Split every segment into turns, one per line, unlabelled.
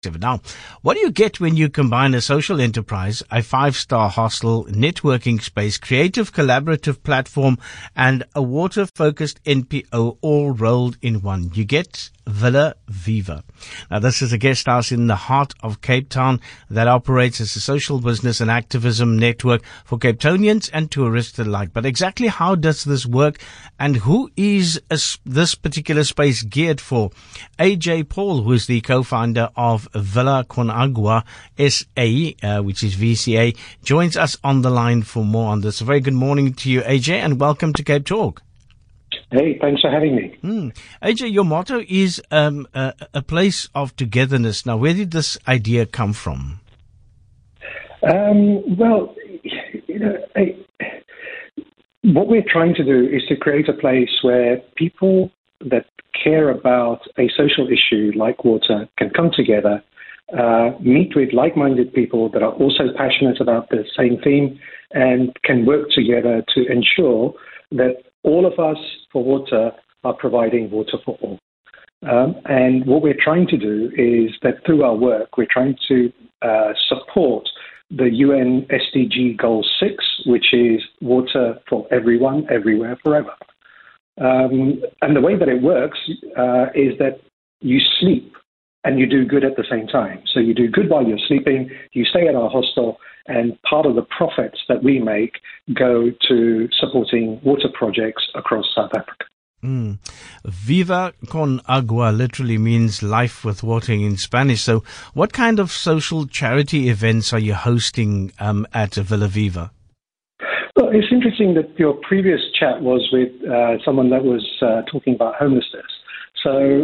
Now, what do you get when you combine a social enterprise, a five-star hostel, networking space, creative collaborative platform, and a water-focused NPO all rolled in one? You get Villa Viva. Now, this is a guest house in the heart of Cape Town that operates as a social business and activism network for Cape Townians and tourists alike. But exactly how does this work, and who is this particular space geared for? AJ Paul, who is the co-founder of Villa Con Agua SA, which is VCA, joins us on the line for more on this. A very good morning to you, AJ, and welcome to Cape Talk.
Hey, thanks for having me.
AJ, your motto is a place of togetherness. Now, where did this idea come from?
Well, what we're trying to do is to create a place where people that care about a social issue like water can come together, meet with like-minded people that are also passionate about the same theme, and can work together to ensure that all of us for water are providing water for all. And what we're trying to do is that through our work, we're trying to support the UN SDG Goal 6, which is water for everyone, everywhere, forever. And the way that it works is that you sleep and you do good at the same time. So you do good while you're sleeping, you stay at our hostel, and part of the profits that we make go to supporting water projects across South Africa.
Viva con agua literally means life with water in Spanish. So what kind of social charity events are you hosting at Villa Viva?
Well, it's interesting that your previous chat was with someone that was talking about homelessness. So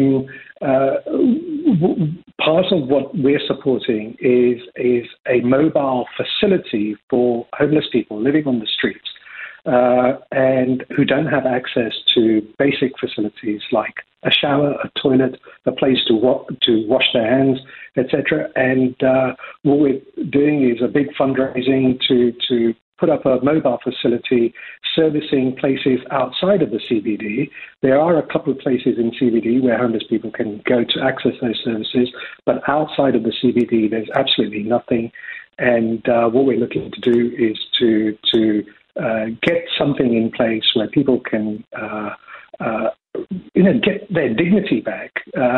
part of what we're supporting is a mobile facility for homeless people living on the streets and who don't have access to basic facilities like a shower, a toilet, a place to wash their hands, etc. And what we're doing is a big fundraising to put up a mobile facility servicing places outside of the CBD. There are a couple of places in CBD where homeless people can go to access those services, but outside of the CBD, there's absolutely nothing. And what we're looking to do is to get something in place where people can get their dignity back.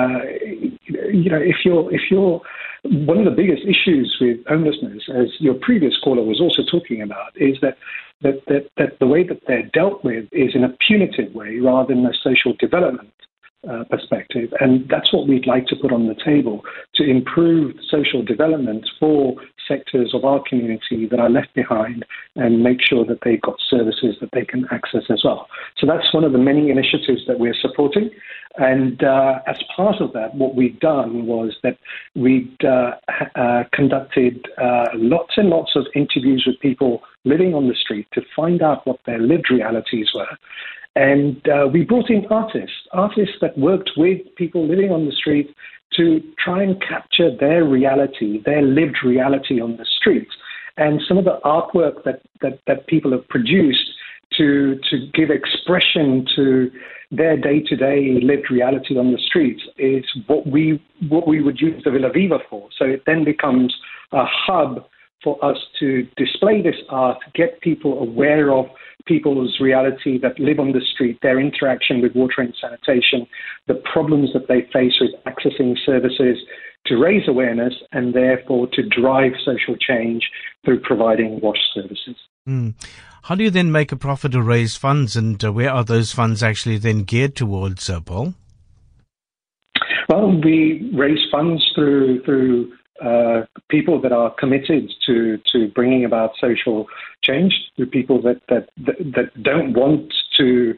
If you're one of the biggest issues with homelessness, as your previous caller was also talking about, is that the way that they're dealt with is in a punitive way rather than a social development perspective. And that's what we'd like to put on the table to improve social development for sectors of our community that are left behind and make sure that they've got services that they can access as well. So that's one of the many initiatives that we're supporting. And as part of that, what we've done was that we'd conducted lots and lots of interviews with people living on the street to find out what their lived realities were. And we brought in artists that worked with people living on the street to try and capture their reality, their lived reality on the streets. And some of the artwork that people have produced to give expression to their day-to-day lived reality on the streets is what we would use the Villa Viva for. So it then becomes a hub for us to display this art, get people aware of people's reality that live on the street, their interaction with water and sanitation, the problems that they face with accessing services, to raise awareness and therefore to drive social change through providing wash services.
How do you then make a profit or raise funds, and where are those funds actually then geared towards, Paul?
Well, we raise funds through people that are committed to bringing about social change, through people that don't want to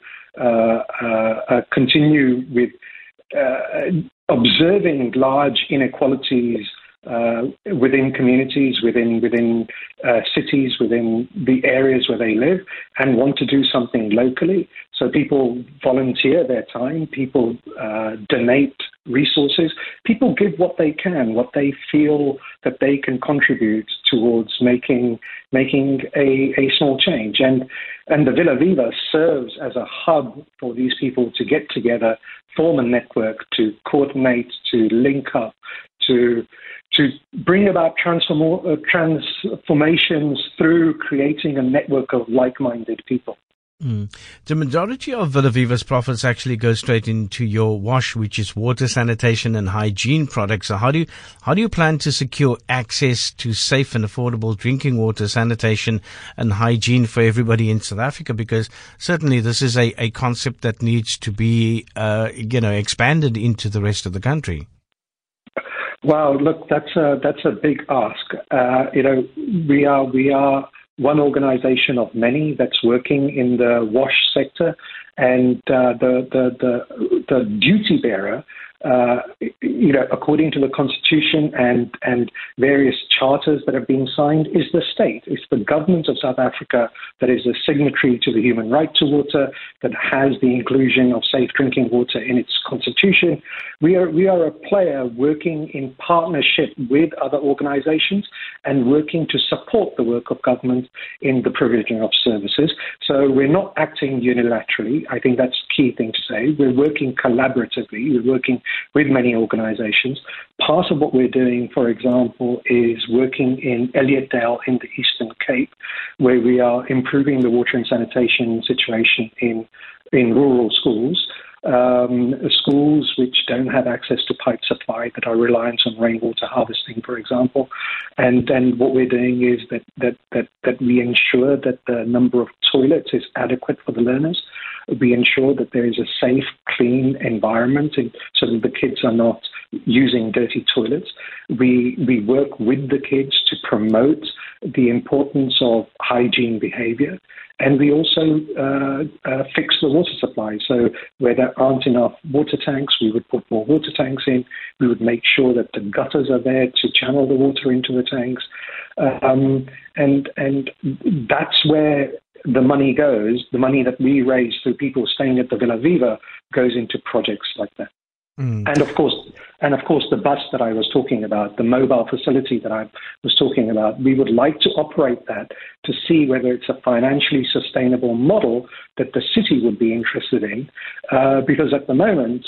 continue with observing large inequalities within communities, within cities, within the areas where they live, and want to do something locally. So people volunteer their time, people donate resources, people give what they can, what they feel that they can contribute towards making a small change. And the Villa Viva serves as a hub for these people to get together, form a network, to coordinate, to link up, to bring about transformations through creating a network of like-minded people.
The majority of Villa Viva's profits actually go straight into your WASH, which is water, sanitation and hygiene products. So how do you plan to secure access to safe and affordable drinking water, sanitation and hygiene for everybody in South Africa? Because certainly this is a concept that needs to be, expanded into the rest of the country.
Well, look, that's a big ask. We are one organization of many that's working in the WASH sector, and the duty bearer, according to the Constitution and various charters that have been signed, is the state. It's the government of South Africa that is a signatory to the human right to water, that has the inclusion of safe drinking water in its constitution. We are a player working in partnership with other organizations and working to support the work of government in the provision of services. So we're not acting unilaterally. I think that's a key thing to say. We're working collaboratively. We're working with many organizations. Part of what we're doing, for example, is working in Elliotdale in the Eastern Cape, where we are improving the water and sanitation situation in rural schools. Schools which don't have access to pipe supply, that are reliant on rainwater harvesting, for example. And what we're doing is that we ensure that the number of toilets is adequate for the learners. We ensure that there is a safe, clean environment so that the kids are not using dirty toilets. We work with the kids to promote the importance of hygiene behavior. And we also fix the water supply. So where there aren't enough water tanks, we would put more water tanks in. We would make sure that the gutters are there to channel the water into the tanks. And that's where the money goes. The money that we raise through people staying at the Villa Viva goes into projects like that. And of course, the bus that I was talking about, the mobile facility that I was talking about, we would like to operate that to see whether it's a financially sustainable model that the city would be interested in. Because at the moment,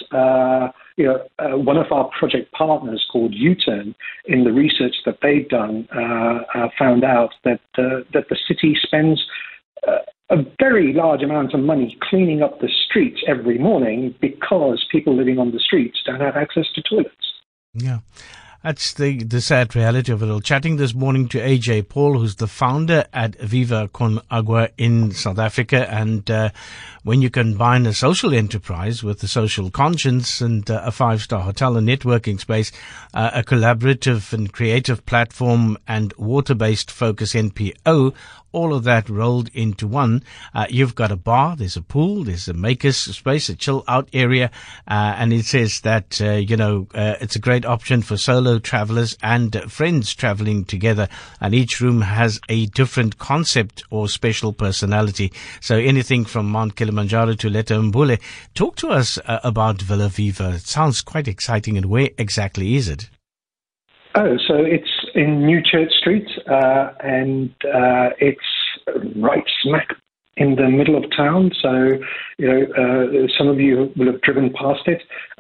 one of our project partners called U-Turn, in the research that they've done, found out that the city spends a very large amount of money cleaning up the streets every morning because people living on the streets don't have access to toilets.
Yeah. That's the sad reality of it all. Chatting this morning to AJ Paul, who's the founder at Viva Con Agua in South Africa. And when you combine a social enterprise with a social conscience and a five-star hotel and networking space, a collaborative and creative platform and water-based focus NPO, all of that rolled into one. You've got a bar, there's a pool, there's a maker's space, a chill out area, and it says that, it's a great option for solo travelers and friends traveling together. And each room has a different concept or special personality. So anything from Mount Kilimanjaro to Letta Mbule. Talk to us about Villa Viva. It sounds quite exciting. And where exactly is it?
Oh, so it's in New Church Street, and it's right smack in the middle of town. So, some of you will have driven past it.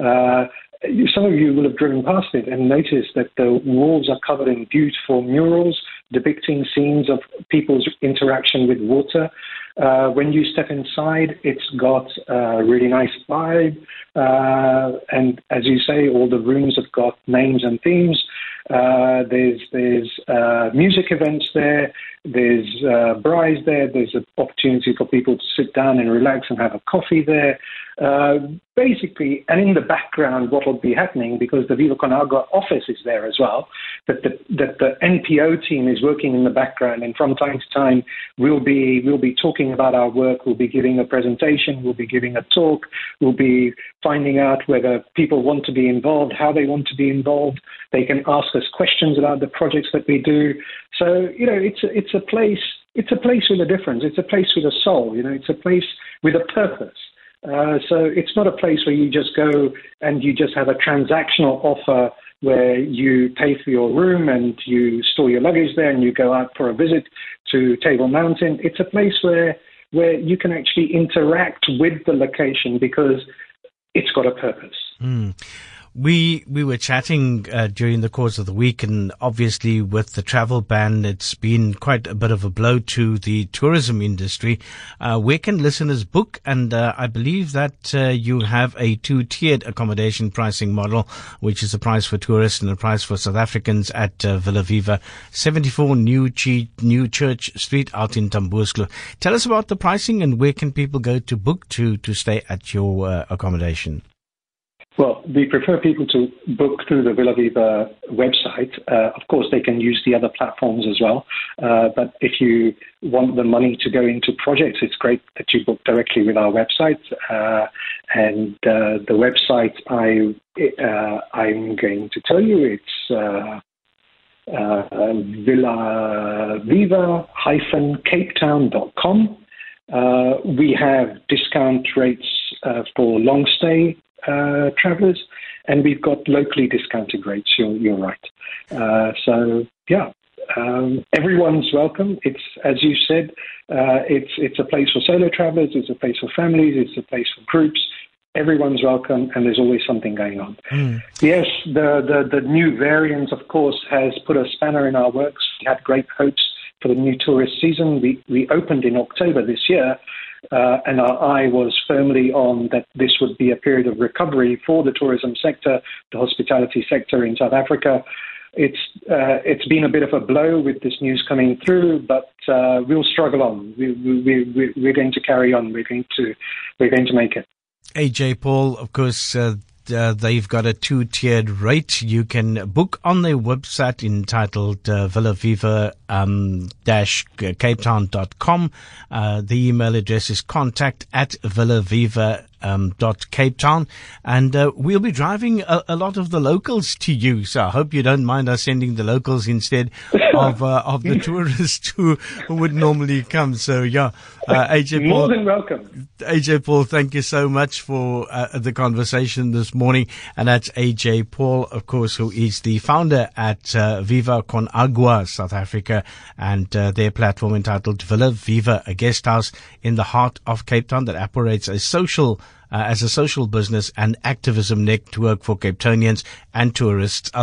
Some of you will have driven past it and noticed that the walls are covered in beautiful murals depicting scenes of people's interaction with water. When you step inside, it's got a really nice vibe. And as you say, all the rooms have got names and themes. There's music events there. There's braais there. There's an opportunity for people to sit down and relax and have a coffee there. Basically, and in the background, what will be happening, because the Viva Con Agua office is there as well, that the NPO team is working in the background, and from time to time, we'll be talking about our work. We'll be giving a presentation. We'll be giving a talk. We'll be finding out whether people want to be involved, how they want to be involved. They can ask us questions about the projects that we do. So, it's a place. It's a place with a difference. It's a place with a soul. It's a place with a purpose. So it's not a place where you just go and you just have a transactional offer where you pay for your room and you store your luggage there and you go out for a visit to Table Mountain. It's a place where you can actually interact with the location because it's got a purpose.
We were chatting during the course of the week, and obviously with the travel ban, it's been quite a bit of a blow to the tourism industry. Where can listeners book? And I believe that you have a two-tiered accommodation pricing model, which is a price for tourists and a price for South Africans at Villa Viva, 74 New Church Street out in Tambuurskloof. Tell us about the pricing and where can people go to book to stay at your accommodation?
Well, we prefer people to book through the Villa Viva website. Of course, they can use the other platforms as well. But if you want the money to go into projects, it's great that you book directly with our website. And the website I'm going to tell you, it's villaviva-capetown.com. We have discount rates for long stay travelers, and we've got locally discounted rates. You're right. Everyone's welcome. It's, as you said, it's a place for solo travelers. It's a place for families. It's a place for groups. Everyone's welcome, and there's always something going on. Yes, the new variant, of course, has put a spanner in our works. We had great hopes for the new tourist season. We opened in October this year, and our eye was firmly on that this would be a period of recovery for the tourism sector, the hospitality sector in South Africa. It's been a bit of a blow with this news coming through, but we'll struggle on. We're going to carry on. We're going to make it.
AJ Paul, of course, they've got a two-tiered rate. You can book on their website entitled villaviva-capetown.com. The email address is contact@villaviva.capetown, and we'll be driving a lot of the locals to you. So I hope you don't mind us sending the locals instead of the tourists who would normally come. So AJ Paul,
more than welcome.
AJ Paul, thank you so much for the conversation this morning. And that's AJ Paul, of course, who is the founder at Viva Con Agua South Africa, and their platform entitled Villa Viva, a guest house in the heart of Cape Town that operates as a social business and activism network for Cape Townians and tourists.